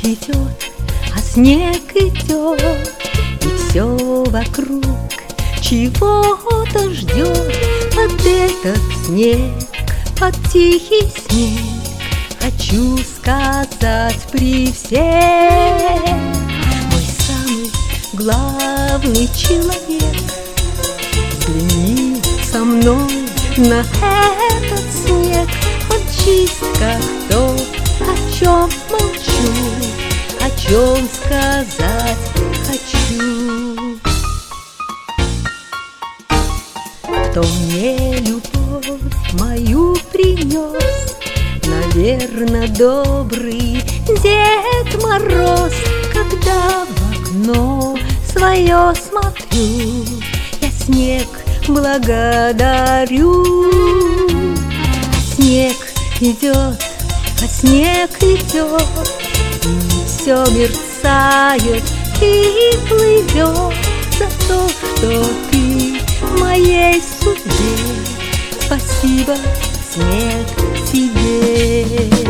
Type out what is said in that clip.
идет, а снег идет, и все вокруг чего-то ждет. Под этот снег, под тихий снег, хочу сказать при всех: мой самый главный человек, взгляни со мной на этот снег. Он чист, как то, о чем молчу, о чем сказать хочу. Кто мне любовь мою принес, наверно, добрый Дед Мороз. Когда в окно свое смотрю, я снег благодарю. Снег идет, а снег идет, и все мерцает и плывет. За то, что ты в моей судьбе, спасибо, снег, тебе.